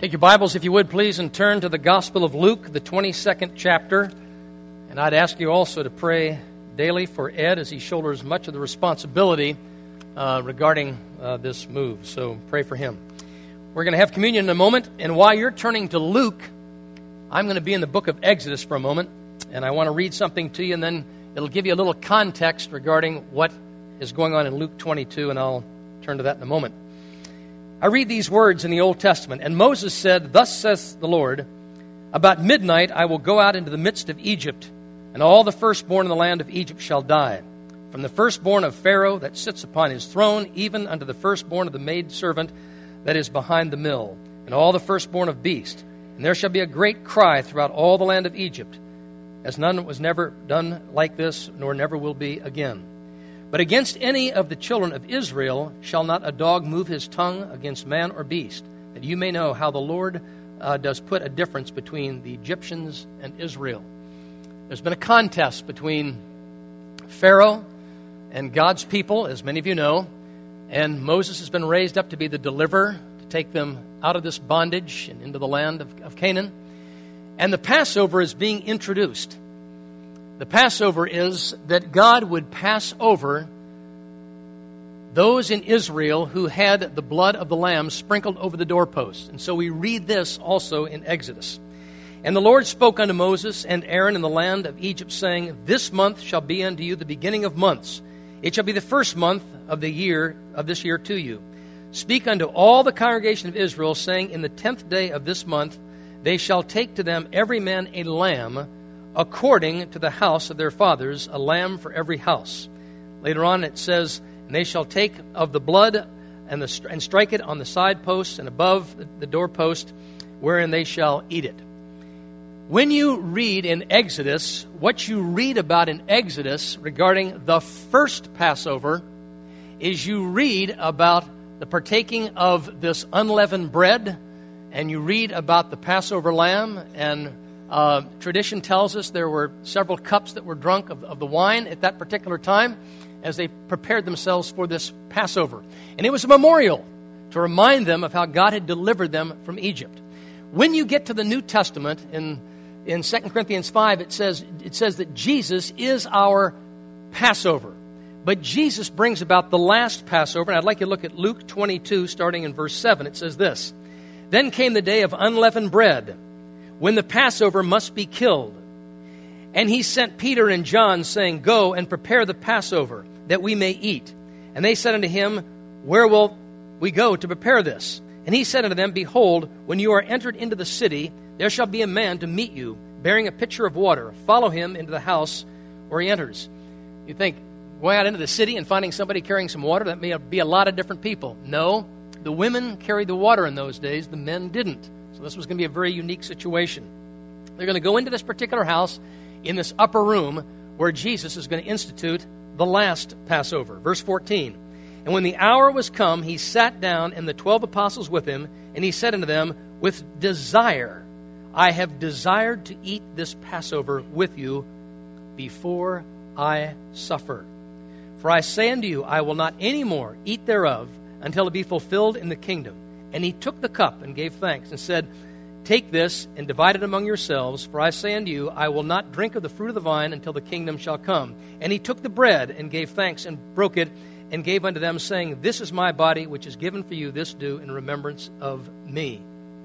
Take your Bibles, if you would, please, and turn to the Gospel of Luke, the 22nd chapter. And I'd ask you also to pray daily for Ed as he shoulders much of the responsibility regarding this move. So pray for him. We're going to have communion in a moment. And while you're turning to Luke, I'm going to be in the book of Exodus for a moment. And I want to read something to you, and then it'll give you a little context regarding what is going on in Luke 22, and I'll turn to that in a moment. I read these words in the Old Testament. And Moses said, "Thus saith the Lord, about midnight I will go out into the midst of Egypt, and all the firstborn in the land of Egypt shall die. From the firstborn of Pharaoh that sits upon his throne, even unto the firstborn of the maidservant that is behind the mill, and all the firstborn of beast. And there shall be a great cry throughout all the land of Egypt, as none was never done like this, nor never will be again. But against any of the children of Israel shall not a dog move his tongue against man or beast, that you may know how the Lord does put a difference between the Egyptians and Israel." There's been a contest between Pharaoh and God's people, as many of you know, and Moses has been raised up to be the deliverer, to take them out of this bondage and into the land of Canaan. And the Passover is being introduced. The Passover is that God would pass over those in Israel who had the blood of the lamb sprinkled over the doorposts. And so we read this also in Exodus. "And the Lord spoke unto Moses and Aaron in the land of Egypt, saying, This month shall be unto you the beginning of months. It shall be the first month of the year of this year to you. Speak unto all the congregation of Israel, saying, In the 10th day of this month they shall take to them every man a lamb, according to the house of their fathers, a lamb for every house." Later on it says, "And they shall take of the blood and strike it on the side posts and above the doorpost, wherein they shall eat it." When you read in Exodus, what you read about in Exodus regarding the first Passover is you read about the partaking of this unleavened bread, and you read about the Passover lamb, and tradition tells us there were several cups that were drunk of the wine at that particular time as they prepared themselves for this Passover. And it was a memorial to remind them of how God had delivered them from Egypt. When you get to the New Testament, in 2 Corinthians 5, it says that Jesus is our Passover. But Jesus brings about the last Passover, and I'd like you to look at Luke 22, starting in verse 7. It says this, "Then came the day of unleavened bread, when the Passover must be killed. And he sent Peter and John, saying, Go and prepare the Passover, that we may eat. And they said unto him, Where will we go to prepare this? And he said unto them, Behold, when you are entered into the city, there shall be a man to meet you, bearing a pitcher of water. Follow him into the house where he enters." You think, going out into the city and finding somebody carrying some water, that may be a lot of different people. No, the women carried the water in those days, the men didn't. So this was going to be a very unique situation. They're going to go into this particular house in this upper room where Jesus is going to institute the last Passover. Verse 14, "And when the hour was come, he sat down, and the 12 apostles with him, and he said unto them, With desire I have desired to eat this Passover with you before I suffer. For I say unto you, I will not any more eat thereof until it be fulfilled in the kingdom. And he took the cup and gave thanks and said, Take this and divide it among yourselves. For I say unto you, I will not drink of the fruit of the vine until the kingdom shall come. And he took the bread and gave thanks and broke it and gave unto them, saying, This is my body, which is given for you. This do in remembrance of me."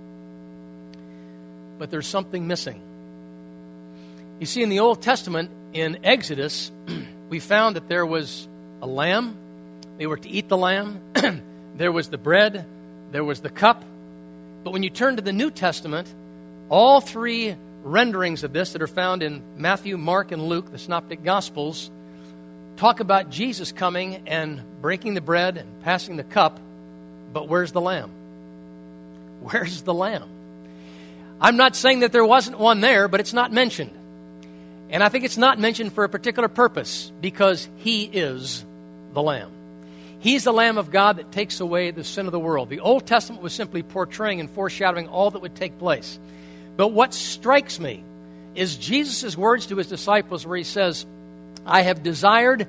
But there's something missing. You see, in the Old Testament, in Exodus, we found that there was a lamb. They were to eat the lamb. There was the bread. There was the cup. But when you turn to the New Testament, all three renderings of this that are found in Matthew, Mark, and Luke, the Synoptic Gospels, talk about Jesus coming and breaking the bread and passing the cup. But where's the lamb? Where's the lamb? I'm not saying that there wasn't one there, but it's not mentioned. And I think it's not mentioned for a particular purpose, because he is the lamb. He's the Lamb of God that takes away the sin of the world. The Old Testament was simply portraying and foreshadowing all that would take place. But what strikes me is Jesus' words to his disciples where he says, I have desired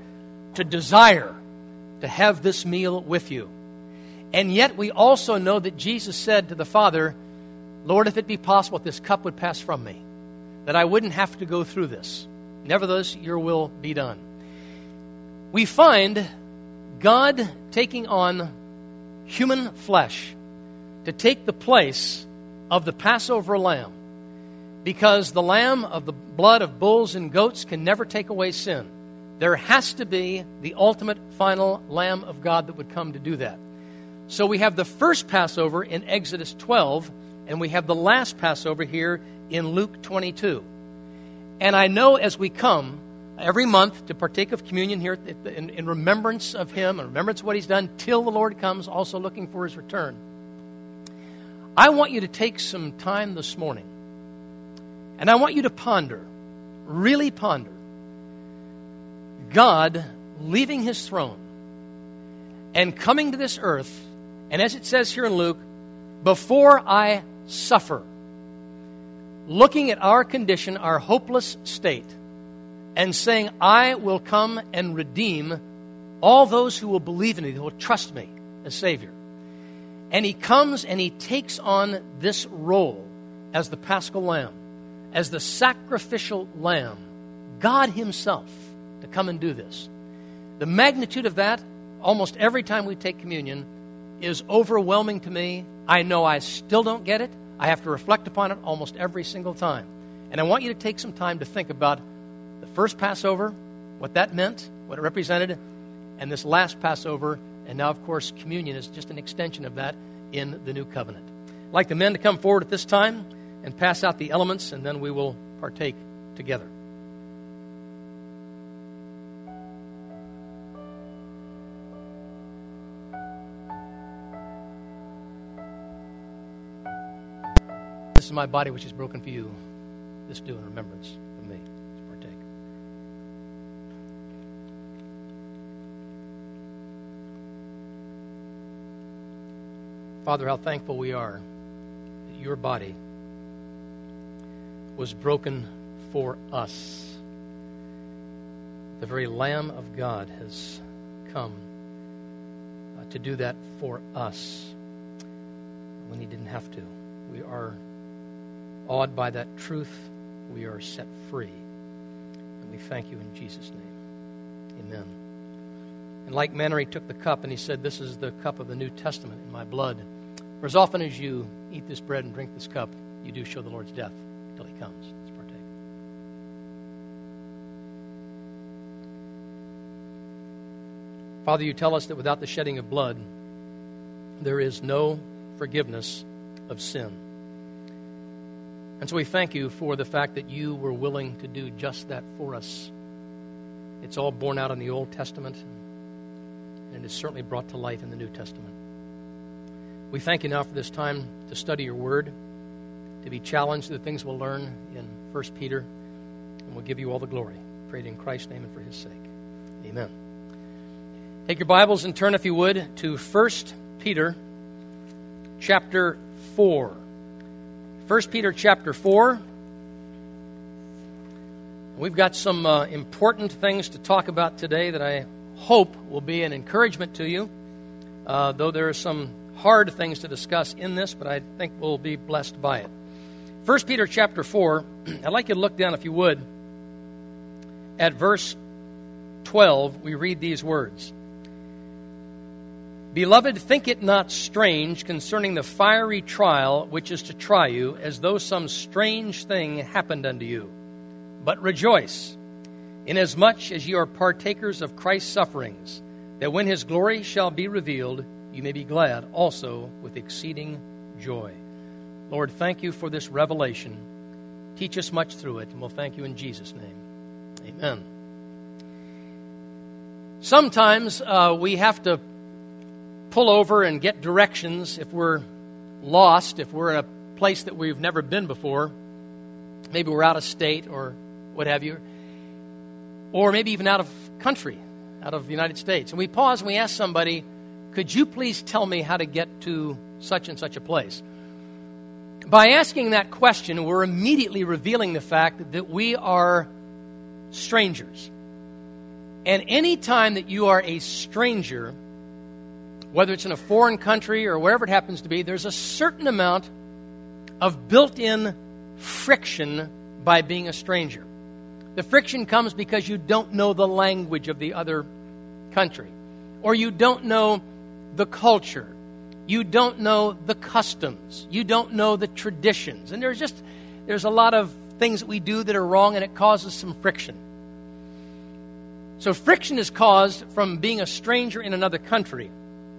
to have this meal with you. And yet we also know that Jesus said to the Father, Lord, if it be possible, if this cup would pass from me, that I wouldn't have to go through this. Nevertheless, your will be done. We find God taking on human flesh to take the place of the Passover lamb, because the lamb of the blood of bulls and goats can never take away sin. There has to be the ultimate final Lamb of God that would come to do that. So we have the first Passover in Exodus 12, and we have the last Passover here in Luke 22. And I know as we come every month to partake of communion here in remembrance of Him, in remembrance of what He's done, till the Lord comes, also looking for His return, I want you to take some time this morning, and I want you to ponder, really ponder, God leaving His throne and coming to this earth, and as it says here in Luke, before I suffer, looking at our condition, our hopeless state, and saying, I will come and redeem all those who will believe in me, who will trust me as Savior. And He comes and He takes on this role as the Paschal Lamb, as the sacrificial Lamb, God Himself, to come and do this. The magnitude of that, almost every time we take communion, is overwhelming to me. I know I still don't get it. I have to reflect upon it almost every single time. And I want you to take some time to think about the first Passover, what that meant, what it represented, and this last Passover. And now, of course, communion is just an extension of that in the new covenant. I'd like the men to come forward at this time and pass out the elements, and then we will partake together. This is my body which is broken for you. This do in remembrance of me. Let's partake. Father, how thankful we are that your body was broken for us. The very Lamb of God has come to do that for us when He didn't have to. We are awed by that truth. We are set free. And we thank you in Jesus' name. Amen. In like manner, He took the cup and He said, this is the cup of the New Testament in my blood. For as often as you eat this bread and drink this cup, you do show the Lord's death till He comes. Let's partake. Father, you tell us that without the shedding of blood, there is no forgiveness of sin. And so we thank you for the fact that you were willing to do just that for us. It's all borne out in the Old Testament, and it is certainly brought to light in the New Testament. We thank you now for this time to study your word, to be challenged to the things we'll learn in 1 Peter, and we'll give you all the glory. Pray it in Christ's name and for His sake. Amen. Take your Bibles and turn, if you would, to 1 Peter chapter 4. 1 Peter chapter 4. We've got some important things to talk about today that I hope will be an encouragement to you, though there are some hard things to discuss in this, but I think we'll be blessed by it. 1 Peter chapter 4, I'd like you to look down, if you would, at verse 12. We read these words. Beloved, think it not strange concerning the fiery trial which is to try you, as though some strange thing happened unto you. But rejoice, inasmuch as ye are partakers of Christ's sufferings, that when His glory shall be revealed, you may be glad also with exceeding joy. Lord, thank you for this revelation. Teach us much through it, and we'll thank you in Jesus' name. Amen. Sometimes we have to pull over and get directions if we're lost, if we're in a place that we've never been before. Maybe we're out of state or what have you, or maybe even out of country, out of the United States. And we pause and we ask somebody, could you please tell me how to get to such and such a place? By asking that question, we're immediately revealing the fact that we are strangers. And any time that you are a stranger, whether it's in a foreign country or wherever it happens to be, there's a certain amount of built-in friction by being a stranger. The friction comes because you don't know the language of the other country, or you don't know the culture, you don't know the customs, you don't know the traditions, and there's a lot of things that we do that are wrong, and it causes some friction. So friction is caused from being a stranger in another country.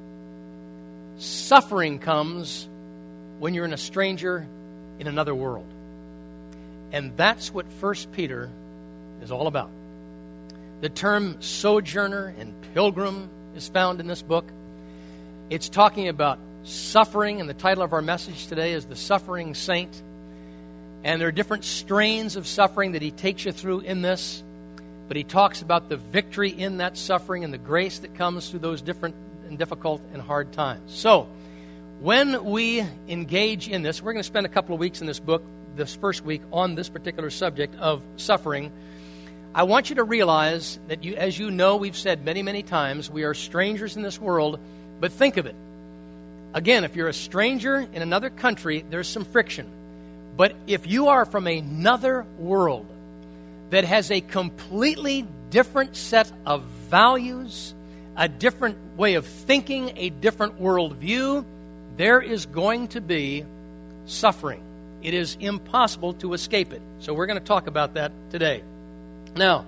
Suffering comes when you're a stranger in another world. And that's what 1 Peter is all about. The term sojourner and pilgrim is found in this book. It's talking about suffering, and the title of our message today is The Suffering Saint. And there are different strains of suffering that he takes you through in this, but he talks about the victory in that suffering and the grace that comes through those different and difficult and hard times. So, when we engage in this, we're going to spend a couple of weeks in this book, this first week, on this particular subject of suffering. I want you to realize that, as you know, we've said many, many times, we are strangers in this world, but think of it. Again, if you're a stranger in another country, there's some friction. But if you are from another world that has a completely different set of values, a different way of thinking, a different worldview, there is going to be suffering. It is impossible to escape it. So we're going to talk about that today. Now,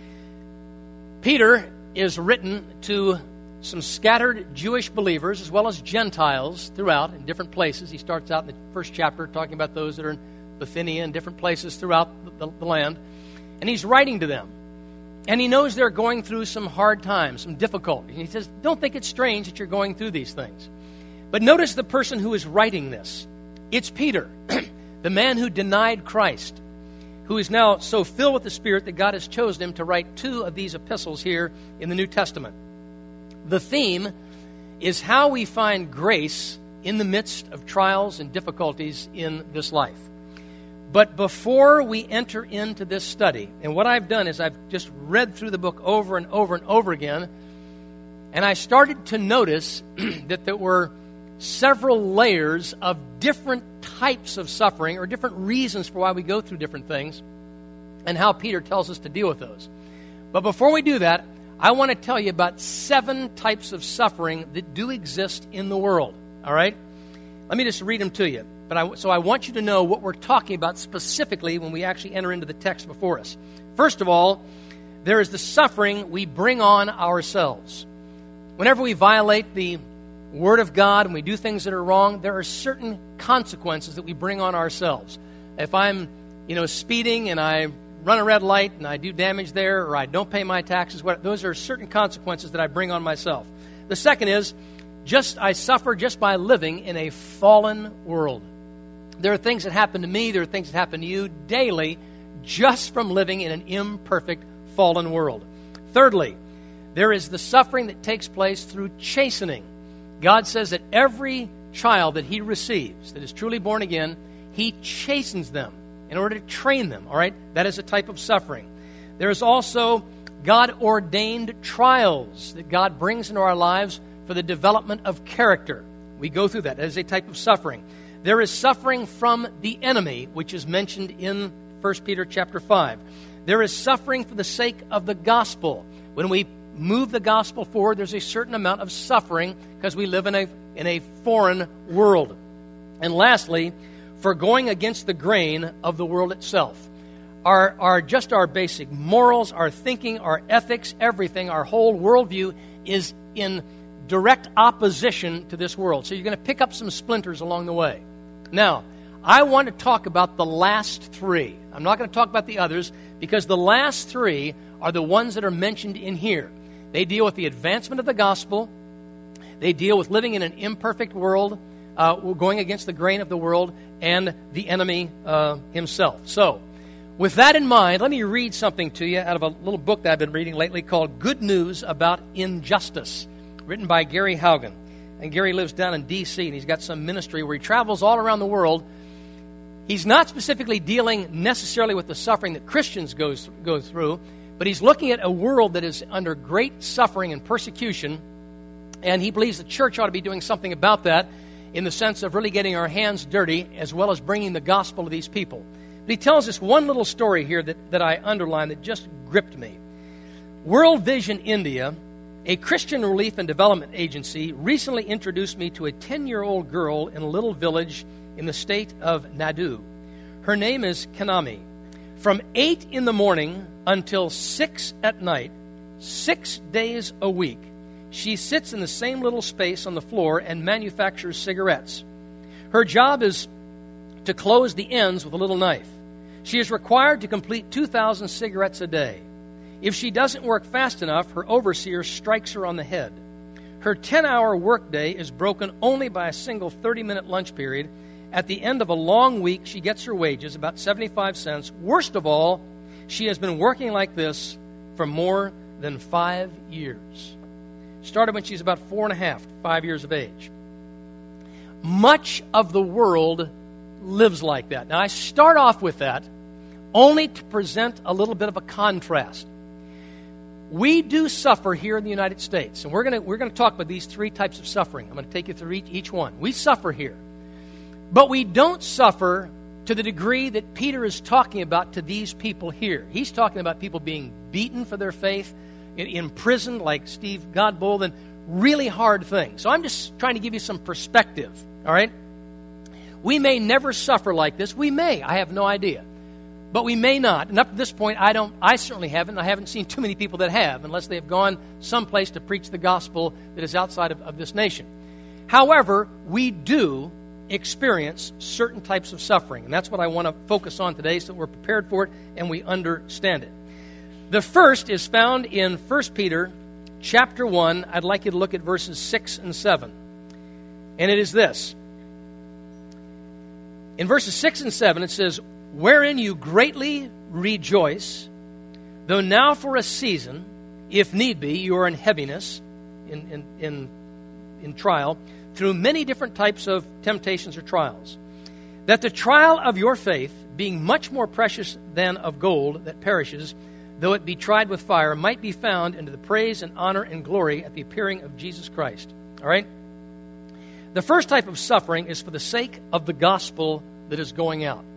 Peter is written to some scattered Jewish believers as well as Gentiles throughout in different places. He starts out in the first chapter talking about those that are in Bithynia and different places throughout the land. And he's writing to them. And he knows they're going through some hard times, some difficulties. And he says, don't think it's strange that you're going through these things. But notice the person who is writing this. It's Peter, the man who denied Christ, who is now so filled with the Spirit that God has chosen him to write 2 of these epistles here in the New Testament. The theme is how we find grace in the midst of trials and difficulties in this life. But before we enter into this study, and what I've done is I've just read through the book over and over and over again, and I started to notice that there were several layers of different types of suffering or different reasons for why we go through different things and how Peter tells us to deal with those. But before we do that, I want to tell you about 7 types of suffering that do exist in the world. All right? Let me just read them to you. So I want you to know what we're talking about specifically when we actually enter into the text before us. First of all, there is the suffering we bring on ourselves. Whenever we violate the Word of God and we do things that are wrong, there are certain consequences that we bring on ourselves. If I'm, speeding and I run a red light and I do damage there, or I don't pay my taxes, those are certain consequences that I bring on myself. The second is, I suffer just by living in a fallen world. There are things that happen to me, there are things that happen to you daily just from living in an imperfect, fallen world. Thirdly, there is the suffering that takes place through chastening. God says that every child that He receives, that is truly born again, He chastens them in order to train them, all right? That is a type of suffering. There is also God-ordained trials that God brings into our lives for the development of character. We go through that. That is a type of suffering. There is suffering from the enemy, which is mentioned in 1 Peter chapter 5. There is suffering for the sake of the gospel. When we move the gospel forward, there's a certain amount of suffering because we live in a foreign world. And lastly, for going against the grain of the world itself. Our basic morals, our thinking, our ethics, everything, our whole worldview is in direct opposition to this world. So you're going to pick up some splinters along the way. Now, I want to talk about the last 3. I'm not going to talk about the others because the last 3 are the ones that are mentioned in here. They deal with the advancement of the gospel. They deal with living in an imperfect world, going against the grain of the world, and the enemy himself. So, with that in mind, let me read something to you out of a little book that I've been reading lately called Good News About Injustice, written by Gary Haugen. And Gary lives down in D.C., and he's got some ministry where he travels all around the world. He's not specifically dealing necessarily with the suffering that Christians go through, but he's looking at a world that is under great suffering and persecution, and he believes the church ought to be doing something about that. in the sense of really getting our hands dirty as well as bringing the gospel to these people. But he tells us one little story here that I underlined that just gripped me. World Vision India, a Christian relief and development agency, recently introduced me to a 10-year-old girl in a little village in the state of Nadu. Her name is Kanami. From 8 in the morning until 6 at night, 6 days a week, she sits in the same little space on the floor and manufactures cigarettes. Her job is to close the ends with a little knife. She is required to complete 2,000 cigarettes a day. If she doesn't work fast enough, her overseer strikes her on the head. Her 10-hour workday is broken only by a single 30-minute lunch period. At the end of a long week, she gets her wages, about 75 cents. Worst of all, she has been working like this for more than 5 years. Started when she's about 4.5, 5 years of age. Much of the world lives like that. Now, I start off with that only to present a little bit of a contrast. We do suffer here in the United States, and we're going to talk about these 3 types of suffering. I'm going to take you through each one. We suffer here, but we don't suffer to the degree that Peter is talking about to these people here. He's talking about people being beaten for their faith, in prison like Steve Godbold, and really hard things. So I'm just trying to give you some perspective, all right? We may never suffer like this. We may. I have no idea. But we may not. And up to this point, I certainly haven't. I haven't seen too many people that have, unless they have gone someplace to preach the gospel that is outside of this nation. However, we do experience certain types of suffering. And that's what I want to focus on today so that we're prepared for it and we understand it. The first is found in 1 Peter chapter 1. I'd like you to look at verses 6 and 7. And it is this. In verses 6 and 7, it says, "Wherein you greatly rejoice, though now for a season, if need be, you are in heaviness, in trial, through many different types of temptations or trials, that the trial of your faith, being much more precious than of gold that perishes, though it be tried with fire, might be found into the praise and honor and glory at the appearing of Jesus Christ." All right? The first type of suffering is for the sake of the gospel that is going out.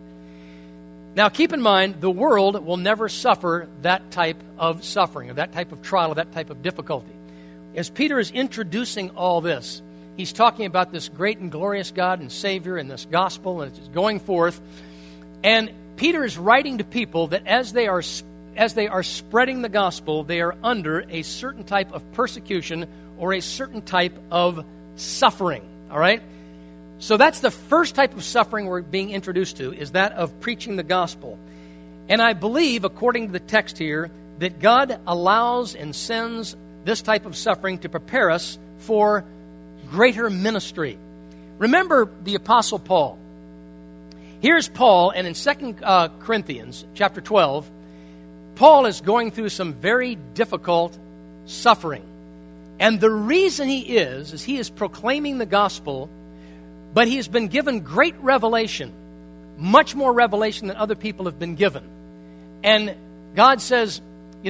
Now, keep in mind, the world will never suffer that type of suffering, or that type of trial, or that type of difficulty. As Peter is introducing all this, he's talking about this great and glorious God and Savior and this gospel, and it's going forth. And Peter is writing to people that as they are spreading the gospel, they are under a certain type of persecution or a certain type of suffering. All right? So that's the first type of suffering we're being introduced to, is that of preaching the gospel. And I believe, according to the text here, that God allows and sends this type of suffering to prepare us for greater ministry. Remember the Apostle Paul. Here's Paul, and in 2 Corinthians chapter 12, Paul is going through some very difficult suffering. And the reason he is he is proclaiming the gospel, but he has been given great revelation, much more revelation than other people have been given. And God says,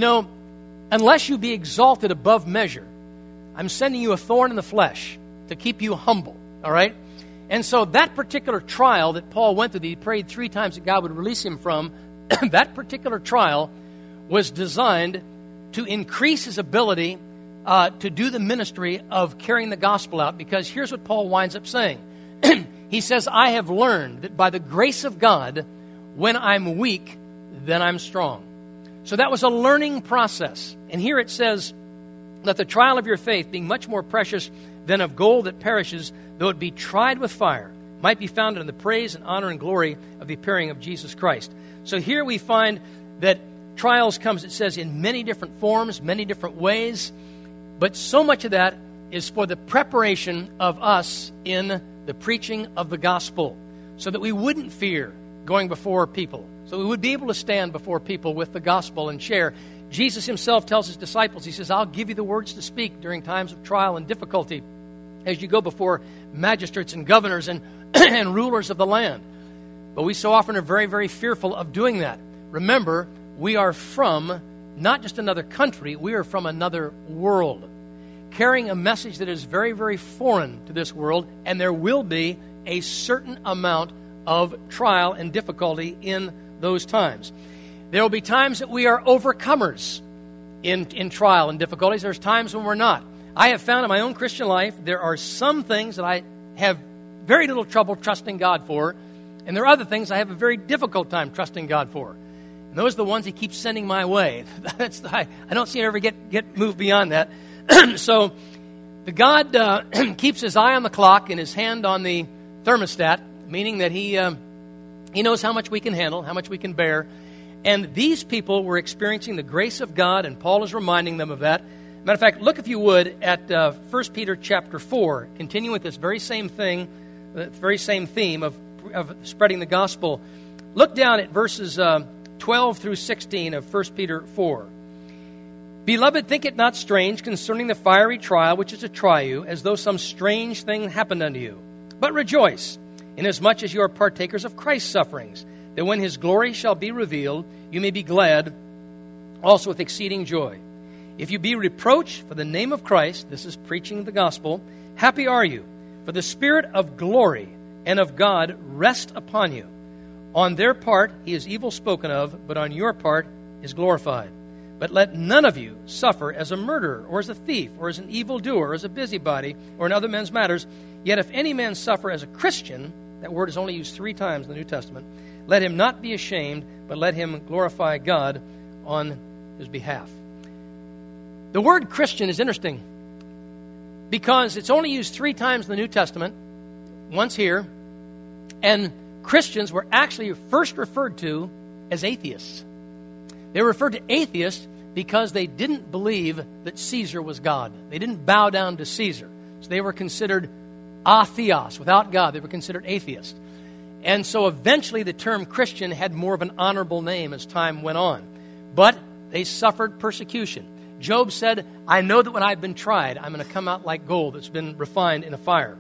unless you be exalted above measure, I'm sending you a thorn in the flesh to keep you humble, all right? And so that particular trial that Paul went through, that he prayed 3 times that God would release him from, that particular trial was designed to increase his ability to do the ministry of carrying the gospel out. Because here's what Paul winds up saying. He says, "I have learned that by the grace of God, when I'm weak, then I'm strong." So that was a learning process. And here it says, "Let the trial of your faith, being much more precious than of gold that perishes, though it be tried with fire, might be found in the praise and honor and glory of the appearing of Jesus Christ." So here we find that trials comes, it says, in many different forms, many different ways. But so much of that is for the preparation of us in the preaching of the gospel, so that we wouldn't fear going before people, so we would be able to stand before people with the gospel and share. Jesus himself tells his disciples, he says, "I'll give you the words to speak during times of trial and difficulty as you go before magistrates and governors and, and rulers of the land." But we so often are very, very fearful of doing that. Remember, we are from not just another country, we are from another world. carrying a message that is very, very foreign to this world, and there will be a certain amount of trial and difficulty in those times. There will be times that we are overcomers in trial and difficulties. There's times when we're not. I have found in my own Christian life there are some things that I have very little trouble trusting God for, and there are other things I have a very difficult time trusting God for. And those are the ones He keeps sending my way. I don't see it ever get moved beyond that. So the God keeps His eye on the clock and His hand on the thermostat, meaning that He knows how much we can handle, how much we can bear. And these people were experiencing the grace of God, and Paul is reminding them of that. Matter of fact, look, if you would, at 1 Peter chapter 4, continuing with this very same thing, the very same theme of spreading the gospel. Look down at verses 12 through 16 of 1 Peter 4. Beloved, think it not strange concerning the fiery trial which is to try you, as though some strange thing happened unto you. But rejoice, inasmuch as you are partakers of Christ's sufferings, that when His glory shall be revealed, you may be glad also with exceeding joy. If you be reproached for the name of Christ, this is preaching the gospel, happy are you, for the Spirit of glory and of God rest upon you. On their part He is evil spoken of, but on your part is glorified. But let none of you suffer as a murderer, or as a thief, or as an evildoer, or as a busybody, or in other men's matters. Yet if any man suffer as a Christian, that word is only used 3 times in the New Testament, let him not be ashamed, but let him glorify God on his behalf. The word Christian is interesting because it's only used 3 times in the New Testament, once here, and Christians were actually first referred to as atheists. They were referred to atheists because they didn't believe that Caesar was God. They didn't bow down to Caesar. So they were considered atheos, without God. They were considered atheists. And so eventually the term Christian had more of an honorable name as time went on. But they suffered persecution. Job said, I know that when I've been tried, I'm going to come out like gold that's been refined in a fire.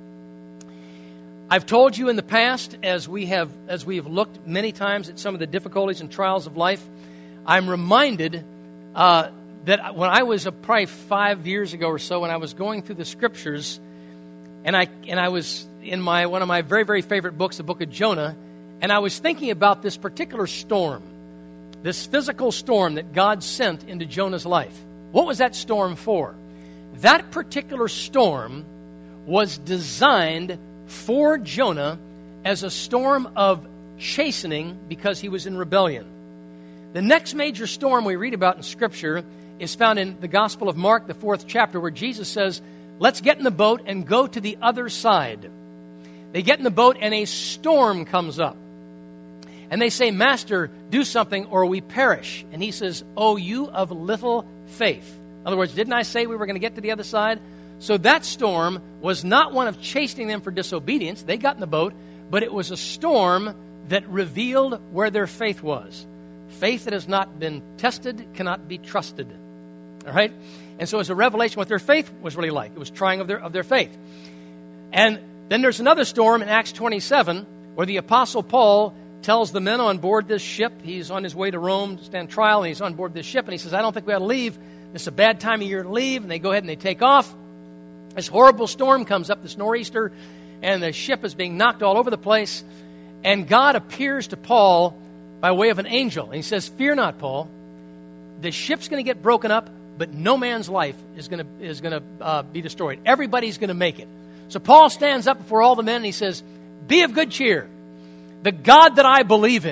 I've told you in the past, as we have looked many times at some of the difficulties and trials of life, I'm reminded that when I was probably 5 years ago or so, when I was going through the Scriptures, and I was in one of my very, very favorite books, the book of Jonah, and I was thinking about this particular storm, this physical storm that God sent into Jonah's life. What was that storm for? That particular storm was designed for Jonah as a storm of chastening because he was in rebellion. The next major storm we read about in Scripture is found in the Gospel of Mark, the 4th chapter, where Jesus says, let's get in the boat and go to the other side. They get in the boat and a storm comes up. And they say, Master, do something or we perish. And he says, oh, you of little faith. In other words, didn't I say we were going to get to the other side? So that storm was not one of chastening them for disobedience. They got in the boat, but it was a storm that revealed where their faith was. Faith that has not been tested cannot be trusted. All right? And so it was a revelation what their faith was really like. It was trying of their faith. And then there's another storm in Acts 27 where the Apostle Paul tells the men on board this ship, he's on his way to Rome to stand trial, and he's on board this ship, and he says, I don't think we ought to leave. This is a bad time of year to leave. And they go ahead and they take off. This horrible storm comes up, this nor'easter, and the ship is being knocked all over the place. And God appears to Paul by way of an angel. And he says, fear not, Paul. The ship's going to get broken up, but no man's life is going to be destroyed. Everybody's going to make it. So Paul stands up before all the men and he says, be of good cheer. The God that I believe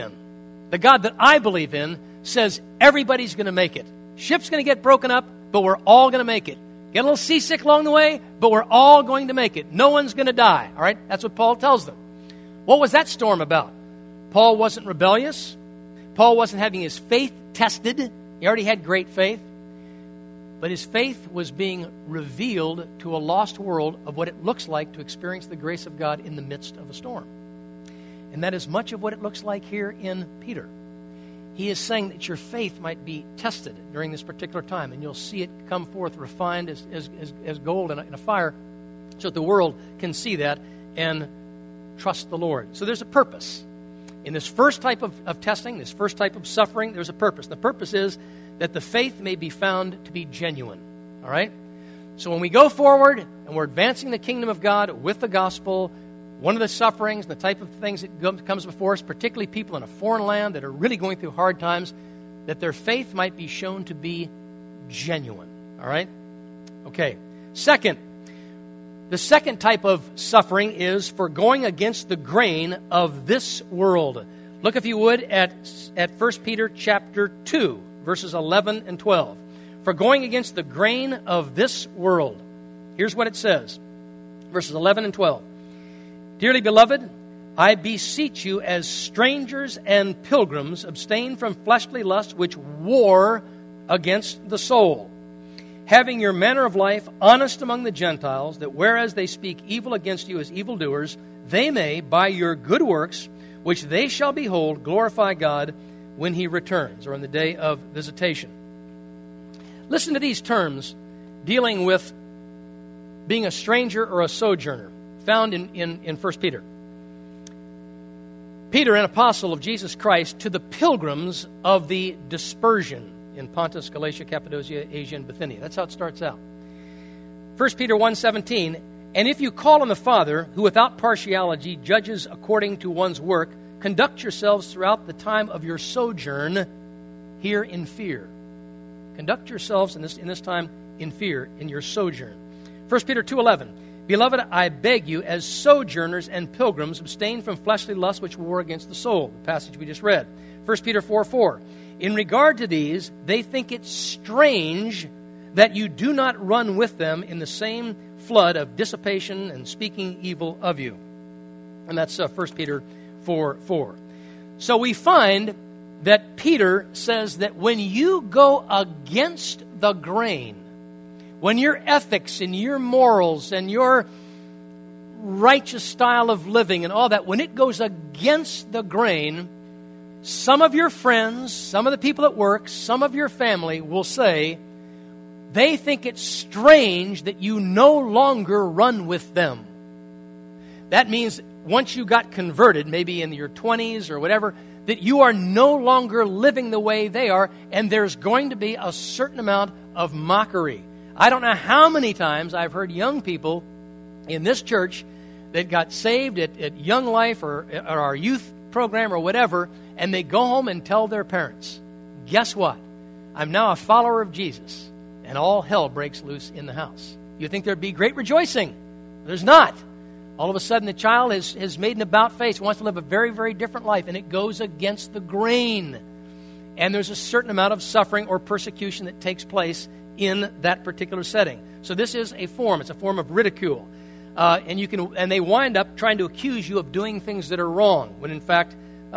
in, says everybody's going to make it. Ship's going to get broken up, but we're all going to make it. Get a little seasick along the way, but we're all going to make it. No one's going to die. All right? That's what Paul tells them. What was that storm about? Paul wasn't rebellious. Paul wasn't having his faith tested. He already had great faith. But his faith was being revealed to a lost world of what it looks like to experience the grace of God in the midst of a storm. And that is much of what it looks like here in Peter. He is saying that your faith might be tested during this particular time, and you'll see it come forth refined as gold in a fire, so that the world can see that and trust the Lord. So there's a purpose. In this first type of testing, this first type of suffering, there's a purpose. The purpose is that the faith may be found to be genuine. All right? So when we go forward and we're advancing the kingdom of God with the gospel, one of the sufferings, the type of things that comes before us, particularly people in a foreign land that are really going through hard times, that their faith might be shown to be genuine. All right? Okay. Second, the second type of suffering is for going against the grain of this world. Look, if you would, at 1 Peter chapter 2, verses 11 and 12. For going against the grain of this world. Here's what it says. Verses 11 and 12. Dearly beloved, I beseech you as strangers and pilgrims, abstain from fleshly lusts which war against the soul, having your manner of life honest among the Gentiles, that whereas they speak evil against you as evildoers, they may, by your good works, which they shall behold, glorify God when he returns, or in the day of visitation. Listen to these terms dealing with being a stranger or a sojourner, found in 1 Peter. Peter, an apostle of Jesus Christ, to the pilgrims of the dispersion in Pontus, Galatia, Cappadocia, Asia, and Bithynia. That's how it starts out. 1 Peter 1:17, and if you call on the Father, who without partiality judges according to one's work, conduct yourselves throughout the time of your sojourn here in fear. Conduct yourselves in this time in fear, in your sojourn. 1 Peter 2:11, beloved, I beg you, as sojourners and pilgrims, abstain from fleshly lusts which war against the soul. The passage we just read. 1 Peter 4:4, in regard to these, they think it strange that you do not run with them in the same flood of dissipation and speaking evil of you. And that's 1 Peter 4:4. So we find that Peter says that when you go against the grain, when your ethics and your morals and your righteous style of living and all that, when it goes against the grain, some of your friends, some of the people at work, some of your family will say they think it's strange that you no longer run with them. That means once you got converted, maybe in your 20s or whatever, that you are no longer living the way they are, and there's going to be a certain amount of mockery. I don't know how many times I've heard young people in this church that got saved at Young Life or our youth program or whatever, and they go home and tell their parents, guess what? I'm now a follower of Jesus, and all hell breaks loose in the house. You'd think there'd be great rejoicing. There's not. All of a sudden, the child has made an about-face, wants to live a very, very different life, and it goes against the grain. And there's a certain amount of suffering or persecution that takes place in that particular setting. So this is a form. It's a form of ridicule. And they wind up trying to accuse you of doing things that are wrong, when in fact,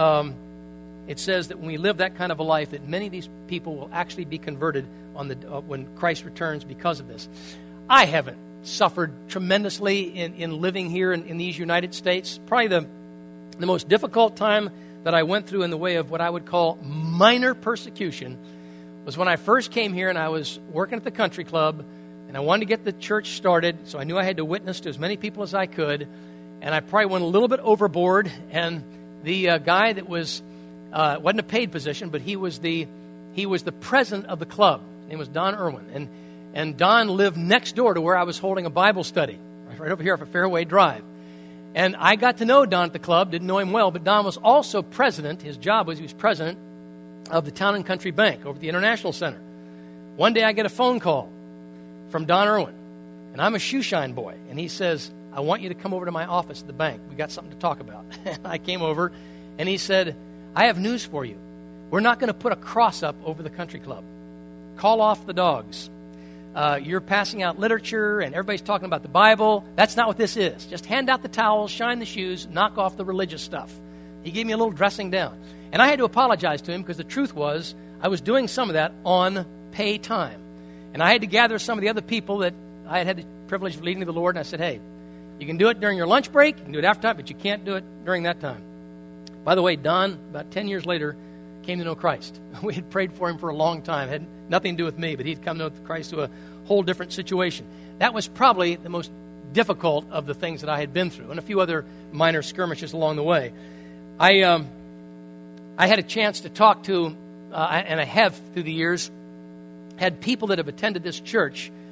it says that when we live that kind of a life, that many of these people will actually be converted when Christ returns because of this. I haven't suffered tremendously in living here in these United States. Probably the most difficult time that I went through in the way of what I would call minor persecution was when I first came here and I was working at the country club and I wanted to get the church started, so I knew I had to witness to as many people as I could, and I probably went a little bit overboard, and the guy that wasn't a paid position, but he was the president of the club. His name was Don Irwin, and Don lived next door to where I was holding a Bible study, right over here off of Fairway Drive. And I got to know Don at the club, didn't know him well, but Don was also president. His job was he was president of the Town and Country Bank over at the International Center. One day I get a phone call from Don Irwin, and I'm a shoeshine boy, and he says, I want you to come over to my office at the bank. We got something to talk about. And I came over, and he said, I have news for you. We're not going to put a cross up over the country club. Call off the dogs. You're passing out literature and everybody's talking about the Bible. That's not what this is. Just hand out the towels, shine the shoes, knock off the religious stuff. He gave me a little dressing down. And I had to apologize to him because the truth was I was doing some of that on pay time. And I had to gather some of the other people that I had the privilege of leading to the Lord. And I said, hey, you can do it during your lunch break, you can do it after time, but you can't do it during that time. By the way, Don, about 10 years later, came to know Christ. We had prayed for him for a long time. It had nothing to do with me, but he'd come to know Christ to a whole different situation. That was probably the most difficult of the things that I had been through, and a few other minor skirmishes along the way. I had a chance to talk to, and I have through the years, had people that have attended this church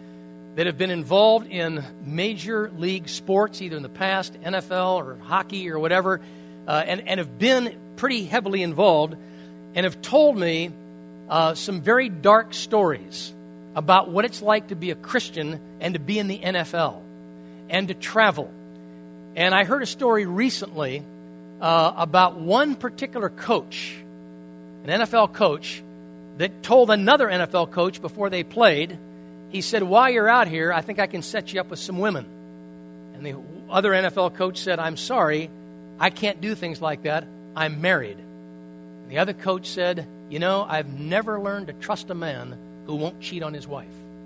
that have been involved in major league sports, either in the past, NFL or hockey or whatever, and have been pretty heavily involved, and have told me some very dark stories about what it's like to be a Christian and to be in the NFL and to travel. And I heard a story recently about one particular coach, an NFL coach, that told another NFL coach before they played, he said, while you're out here, I think I can set you up with some women. And the other NFL coach said, I'm sorry, I can't do things like that. I'm married. And the other coach said, you know, I've never learned to trust a man who won't cheat on his wife.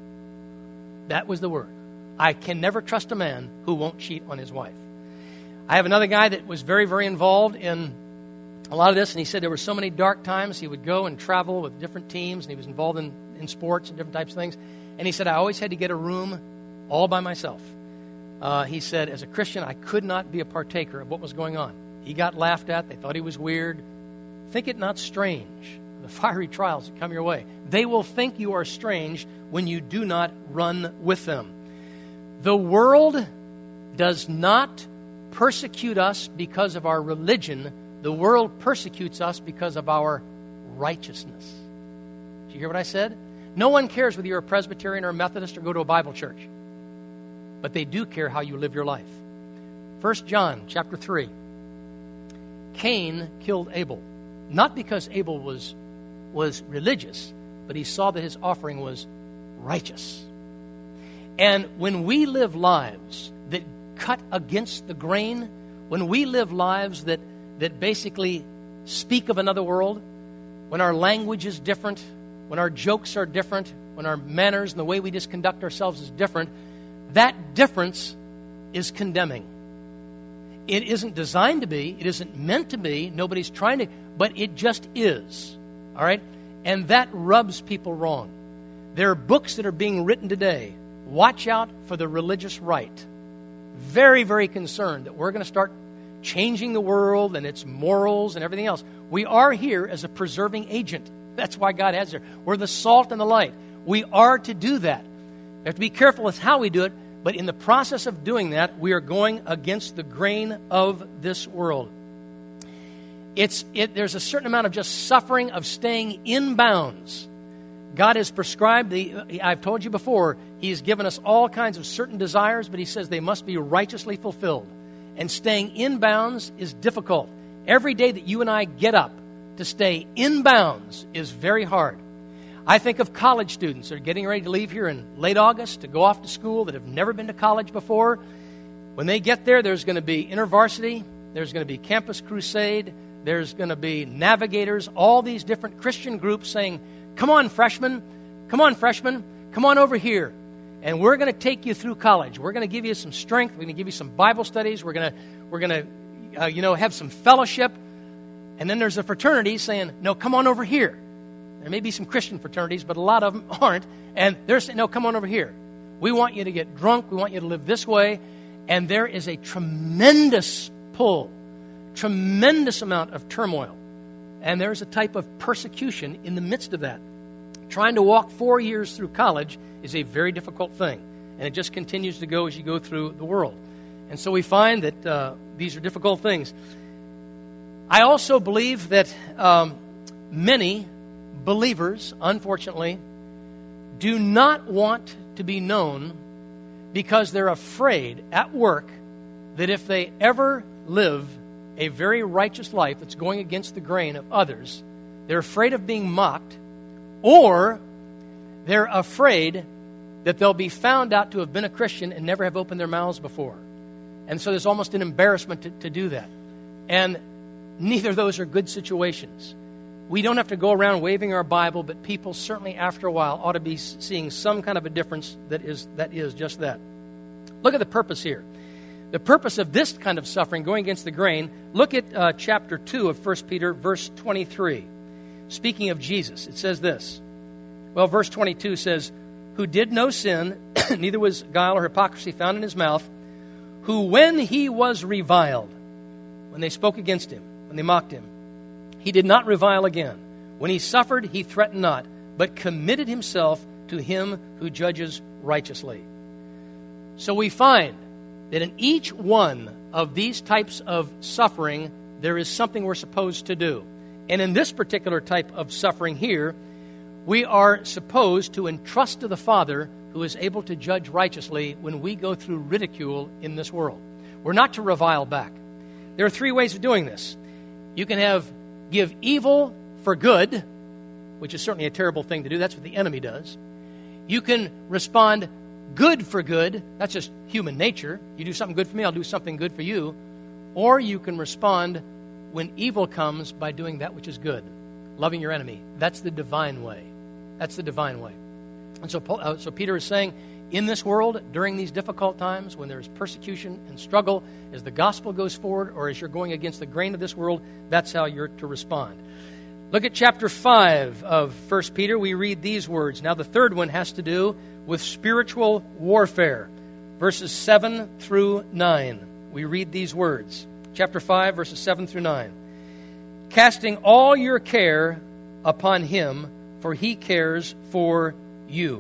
That was the word. I can never trust a man who won't cheat on his wife. I have another guy that was very, very involved in a lot of this, and he said there were so many dark times he would go and travel with different teams, and he was involved in sports and different types of things. And he said, I always had to get a room all by myself. He said, as a Christian, I could not be a partaker of what was going on. He got laughed at. They thought he was weird. Think it not strange, the fiery trials that come your way. They will think you are strange when you do not run with them. The world does not persecute us because of our religion. The world persecutes us because of our righteousness. Did you hear what I said? No one cares whether you're a Presbyterian or a Methodist or go to a Bible church. But they do care how you live your life. 1 John chapter 3. Cain killed Abel. Not because Abel was religious, but he saw that his offering was righteous. And when we live lives that cut against the grain, when we live lives that basically speak of another world, when our language is different, when our jokes are different, when our manners and the way we just conduct ourselves is different, that difference is condemning. It isn't designed to be. It isn't meant to be. Nobody's trying to, but it just is. All right? And that rubs people wrong. There are books that are being written today. Watch out for the religious right. Very, very concerned that we're going to start changing the world and its morals and everything else. We are here as a preserving agent. That's why God has us here. We're the salt and the light. We are to do that. We have to be careful with how we do it, but in the process of doing that, we are going against the grain of this world. There's a certain amount of just suffering of staying in bounds. God has prescribed I've told you before, He's given us all kinds of certain desires, but He says they must be righteously fulfilled. And staying in bounds is difficult. Every day that you and I get up to stay in bounds is very hard. I think of college students that are getting ready to leave here in late August to go off to school that have never been to college before. When they get there, there's going to be InterVarsity, there's going to be Campus Crusade, there's going to be Navigators, all these different Christian groups saying, come on, freshmen, come on over here. And we're going to take you through college. We're going to give you some strength. We're going to give you some Bible studies. We're going to have some fellowship. And then there's a fraternity saying, no, come on over here. There may be some Christian fraternities, but a lot of them aren't. And they're saying, no, come on over here. We want you to get drunk. We want you to live this way. And there is a tremendous pull, tremendous amount of turmoil. And there's a type of persecution in the midst of that. Trying to walk 4 years through college is a very difficult thing. And it just continues to go as you go through the world. And so we find that these are difficult things. I also believe that many believers, unfortunately, do not want to be known because they're afraid at work that if they ever live a very righteous life that's going against the grain of others, they're afraid of being mocked, or they're afraid that they'll be found out to have been a Christian and never have opened their mouths before. And so there's almost an embarrassment to do that. And neither of those are good situations. We don't have to go around waving our Bible, but people certainly after a while ought to be seeing some kind of a difference that is just that. Look at the purpose here. The purpose of this kind of suffering, going against the grain, look at chapter 2 of 1 Peter, verse 23. Speaking of Jesus, it says this. Well, verse 22 says, who did no sin, neither was guile or hypocrisy found in his mouth, who when he was reviled, when they spoke against him, when they mocked him, he did not revile again. When he suffered, he threatened not, but committed himself to him who judges righteously. So we find that in each one of these types of suffering, there is something we're supposed to do. And in this particular type of suffering here, we are supposed to entrust to the Father who is able to judge righteously when we go through ridicule in this world. We're not to revile back. There are three ways of doing this. You can give evil for good, which is certainly a terrible thing to do. That's what the enemy does. You can respond good for good. That's just human nature. You do something good for me, I'll do something good for you. Or you can respond when evil comes by doing that which is good, loving your enemy. That's the divine way. That's the divine way. And so Peter is saying, in this world, during these difficult times, when there's persecution and struggle, as the gospel goes forward, or as you're going against the grain of this world, that's how you're to respond. Look at chapter 5 of 1 Peter. We read these words. Now, the third one has to do with spiritual warfare. Verses 7 through 9. We read these words. Chapter 5, verses 7 through 9. Casting all your care upon him, for he cares for you.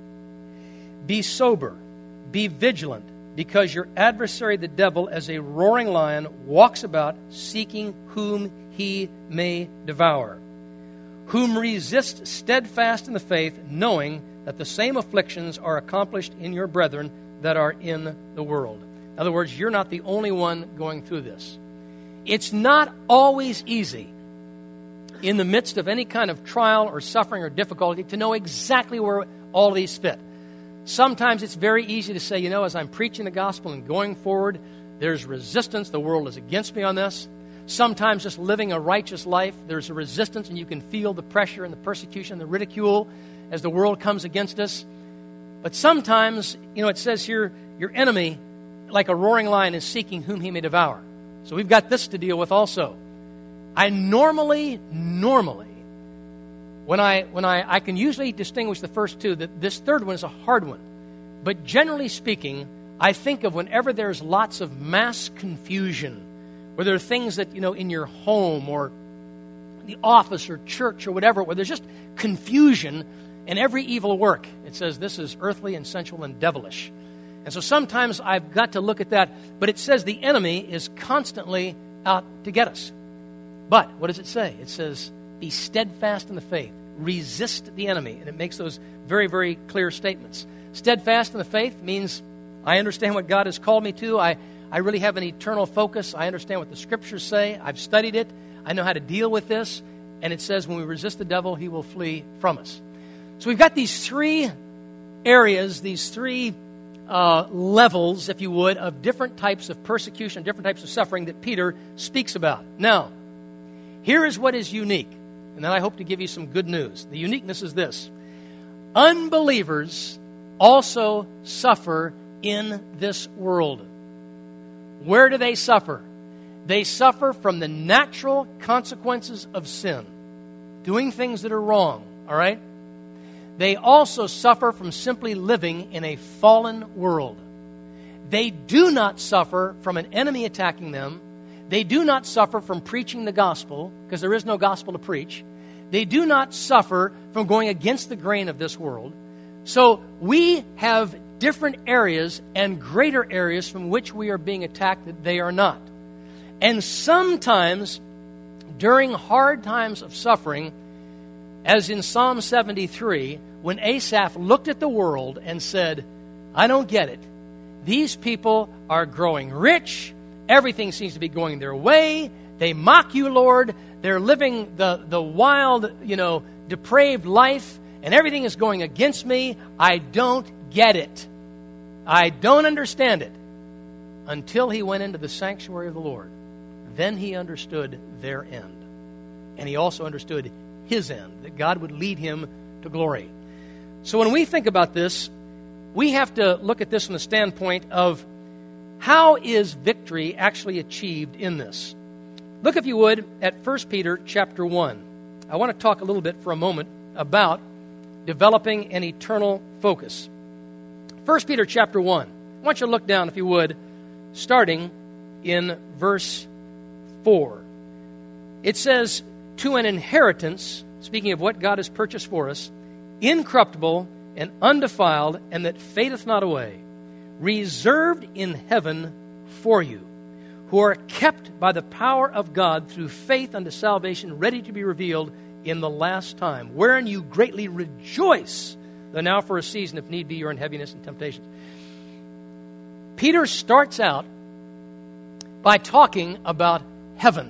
Be sober, be vigilant, because your adversary the devil, as a roaring lion, walks about seeking whom he may devour. Whom resist steadfast in the faith, knowing that the same afflictions are accomplished in your brethren that are in the world. In other words, you're not the only one going through this. It's not always easy in the midst of any kind of trial or suffering or difficulty to know exactly where all these fit. Sometimes it's very easy to say, as I'm preaching the gospel and going forward, there's resistance. The world is against me on this. Sometimes just living a righteous life, there's a resistance, and you can feel the pressure and the persecution, the ridicule as the world comes against us. But sometimes, it says here, your enemy, like a roaring lion, is seeking whom he may devour. So we've got this to deal with also. I normally, when I can usually distinguish the first two, that this third one is a hard one. But generally speaking, I think of whenever there's lots of mass confusion, where there are things that, in your home or the office or church or whatever, where there's just confusion and every evil work. It says this is earthly and sensual and devilish. And so sometimes I've got to look at that, but it says the enemy is constantly out to get us. But what does it say? It says, be steadfast in the faith. Resist the enemy. And it makes those very, very clear statements. Steadfast in the faith means I understand what God has called me to. I really have an eternal focus. I understand what the Scriptures say. I've studied it. I know how to deal with this. And it says when we resist the devil, he will flee from us. So we've got these three areas, these three levels, if you would, of different types of persecution, different types of suffering that Peter speaks about. Now, here is what is unique, and then I hope to give you some good news. The uniqueness is this. Unbelievers also suffer in this world. Where do they suffer? They suffer from the natural consequences of sin, doing things that are wrong, all right? They also suffer from simply living in a fallen world. They do not suffer from an enemy attacking them. They do not suffer from preaching the gospel, because there is no gospel to preach. They do not suffer from going against the grain of this world. So we have different areas and greater areas from which we are being attacked that they are not. And sometimes, during hard times of suffering, as in Psalm 73, when Asaph looked at the world and said, I don't get it. These people are growing rich. Everything seems to be going their way. They mock you, Lord. They're living the wild, depraved life, and everything is going against me. I don't get it. I don't understand it. Until he went into the sanctuary of the Lord. Then he understood their end. And he also understood his end, that God would lead him to glory. So when we think about this, we have to look at this from the standpoint of how is victory actually achieved in this? Look, if you would, at 1 Peter chapter 1. I want to talk a little bit for a moment about developing an eternal focus. 1 Peter chapter 1. I want you to look down, if you would, starting in verse 4. It says, to an inheritance, speaking of what God has purchased for us, incorruptible and undefiled, and that fadeth not away, reserved in heaven for you, who are kept by the power of God through faith unto salvation, ready to be revealed in the last time, wherein you greatly rejoice, though now for a season, if need be, you're in heaviness and temptations. Peter starts out by talking about heaven.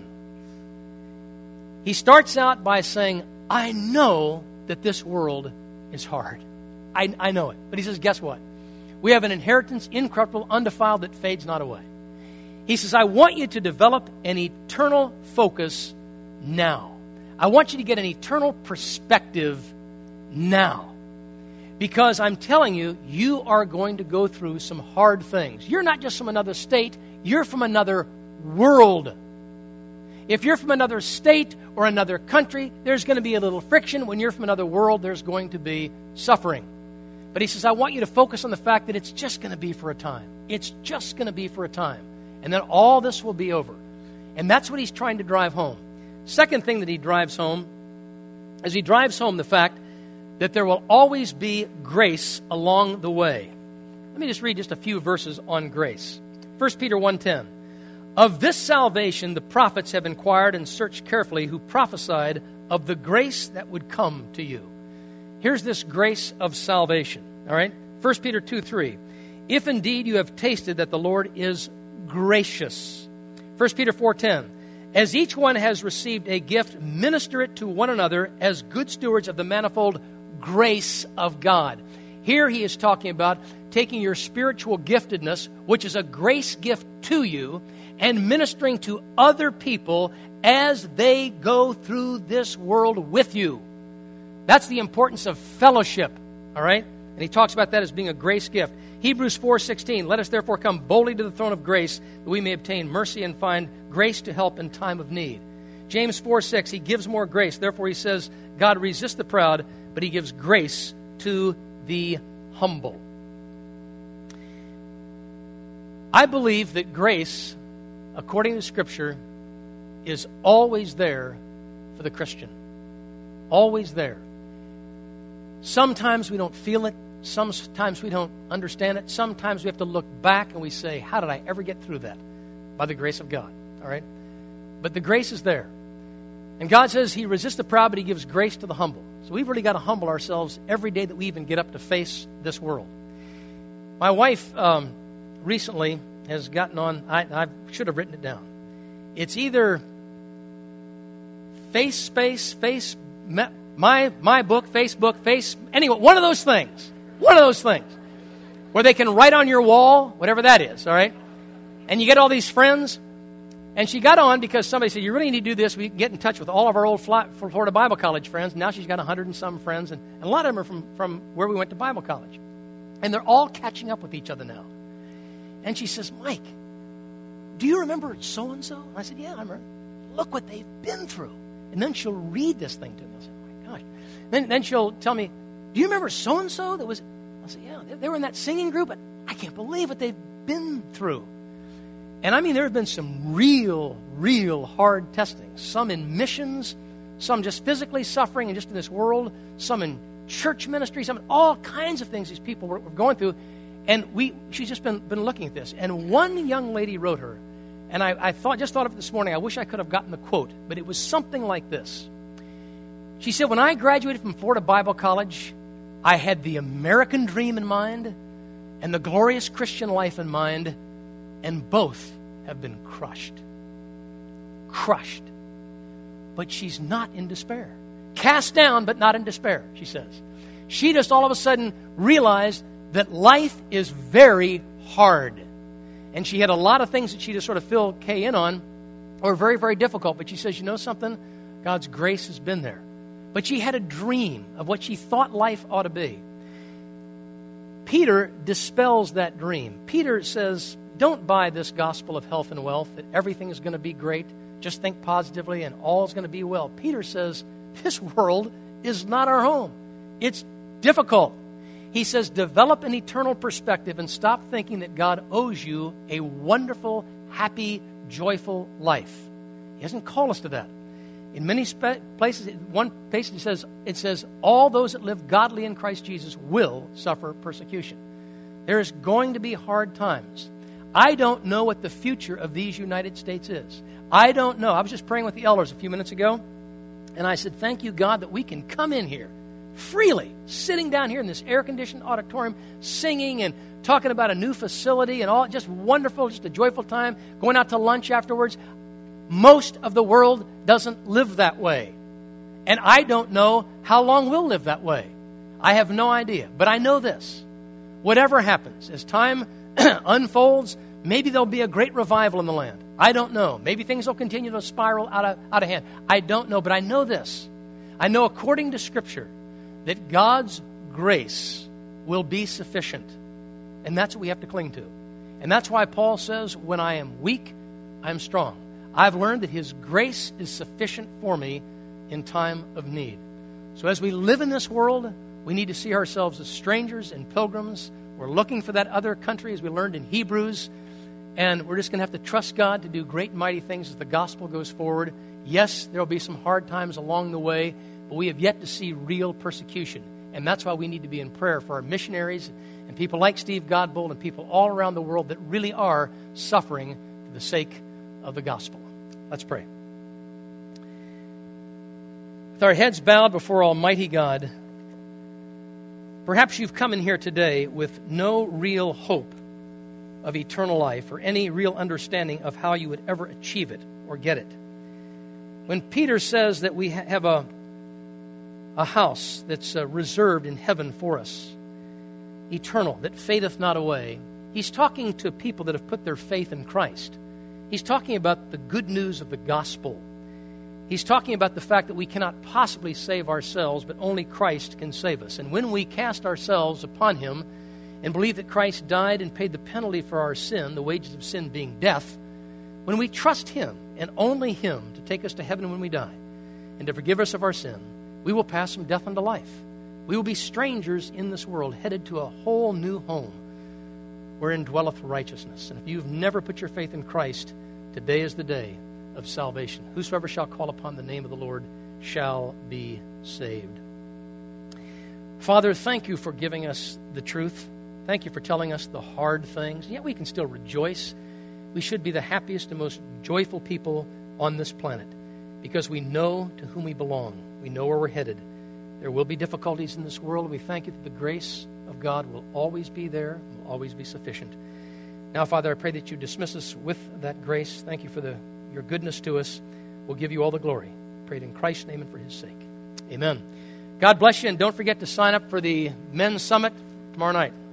He starts out by saying, I know that this world is hard. I know it. But he says, guess what? We have an inheritance, incorruptible, undefiled, that fades not away. He says, I want you to develop an eternal focus now. I want you to get an eternal perspective now. Because I'm telling you, you are going to go through some hard things. You're not just from another state, you're from another world. If you're from another state or another country, there's going to be a little friction. When you're from another world, there's going to be suffering. But he says, I want you to focus on the fact that it's just going to be for a time. It's just going to be for a time. And then all this will be over. And that's what he's trying to drive home. Second thing that he drives home is he drives home the fact that there will always be grace along the way. Let me just read just a few verses on grace. 1 Peter 1:10. Of this salvation the prophets have inquired and searched carefully, who prophesied of the grace that would come to you. Here's this grace of salvation. All right? 1 Peter 2:3. If indeed you have tasted that the Lord is gracious. 1 Peter 4:10. As each one has received a gift, minister it to one another as good stewards of the manifold grace of God. Here he is talking about taking your spiritual giftedness, which is a grace gift to you, and ministering to other people as they go through this world with you. That's the importance of fellowship, all right? And he talks about that as being a grace gift. Hebrews 4:16, let us therefore come boldly to the throne of grace, that we may obtain mercy and find grace to help in time of need. James 4:6, he gives more grace. Therefore he says, God resists the proud, but he gives grace to the humble. I believe that grace, according to Scripture, is always there for the Christian. Always there. Sometimes we don't feel it. Sometimes we don't understand it. Sometimes we have to look back and we say, how did I ever get through that? By the grace of God. All right? But the grace is there. And God says he resists the proud, but he gives grace to the humble. So we've really got to humble ourselves every day that we even get up to face this world. My wife recently has gotten on, I should have written it down. It's either my book, Facebook, anyway, one of those things. One of those things. Where they can write on your wall, whatever that is, all right? And you get all these friends. And she got on because somebody said, you really need to do this. We can get in touch with all of our old Florida Bible College friends. Now she's got 100 and some friends. And a lot of them are from where we went to Bible college. And they're all catching up with each other now. And she says, Mike, do you remember so-and-so? And I said, yeah, I remember. Look what they've been through. And then she'll read this thing to me. I said, oh, my gosh. Then she'll tell me, do you remember so-and-so that was... I said, yeah, they were in that singing group. But I can't believe what they've been through. And I mean, there have been some real hard testing. Some in missions, some just physically suffering and just in this world, some in church ministry, some in all kinds of things these people were going through. And she's just been looking at this. And one young lady wrote her, and I just thought of it this morning. I wish I could have gotten the quote, but it was something like this. She said, when I graduated from Florida Bible College, I had the American dream in mind and the glorious Christian life in mind, and both have been crushed. Crushed. But she's not in despair. Cast down, but not in despair, she says. She just all of a sudden realized that life is very hard. And she had a lot of things that she just sort of filled Kay in on were very, very difficult. But she says, you know something? God's grace has been there. But she had a dream of what she thought life ought to be. Peter dispels that dream. Peter says, don't buy this gospel of health and wealth, that everything is going to be great. Just think positively and all is going to be well. Peter says, this world is not our home. It's difficult. He says, develop an eternal perspective and stop thinking that God owes you a wonderful, happy, joyful life. He hasn't called us to that. In many places, one place it says, all those that live godly in Christ Jesus will suffer persecution. There's going to be hard times. I don't know what the future of these United States is. I don't know. I was just praying with the elders a few minutes ago, and I said, thank you, God, that we can come in here freely, sitting down here in this air-conditioned auditorium, singing and talking about a new facility and all, just wonderful, just a joyful time, going out to lunch afterwards. Most of the world doesn't live that way. And I don't know how long we'll live that way. I have no idea. But I know this. Whatever happens, as time unfolds, maybe there'll be a great revival in the land. I don't know. Maybe things will continue to spiral out of hand. I don't know. But I know this. I know according to Scripture that God's grace will be sufficient. And that's what we have to cling to. And that's why Paul says, when I am weak, I am strong. I've learned that His grace is sufficient for me in time of need. So as we live in this world, we need to see ourselves as strangers and pilgrims. We're looking for that other country, as we learned in Hebrews. And we're just going to have to trust God to do great and mighty things as the gospel goes forward. Yes, there will be some hard times along the way, but we have yet to see real persecution. And that's why we need to be in prayer for our missionaries and people like Steve Godbold and people all around the world that really are suffering for the sake of the gospel. Let's pray. With our heads bowed before Almighty God, perhaps you've come in here today with no real hope of eternal life or any real understanding of how you would ever achieve it or get it. When Peter says that we have a house that's reserved in heaven for us, eternal, that fadeth not away, he's talking to people that have put their faith in Christ. He's talking about the good news of the gospel. He's talking about the fact that we cannot possibly save ourselves, but only Christ can save us. And when we cast ourselves upon Him and believe that Christ died and paid the penalty for our sin, the wages of sin being death, when we trust Him and only Him to take us to heaven when we die and to forgive us of our sin, we will pass from death unto life. We will be strangers in this world, headed to a whole new home wherein dwelleth righteousness. And if you've never put your faith in Christ, today is the day of salvation. Whosoever shall call upon the name of the Lord shall be saved. Father, thank you for giving us the truth. Thank you for telling us the hard things. Yet we can still rejoice. We should be the happiest and most joyful people on this planet because we know to whom we belong. We know where we're headed. There will be difficulties in this world, and we thank you that the grace of God will always be there, will always be sufficient. Now, Father, I pray that you dismiss us with that grace. Thank you for your goodness to us. We'll give you all the glory. Pray it in Christ's name and for His sake. Amen. God bless you, and don't forget to sign up for the Men's Summit tomorrow night.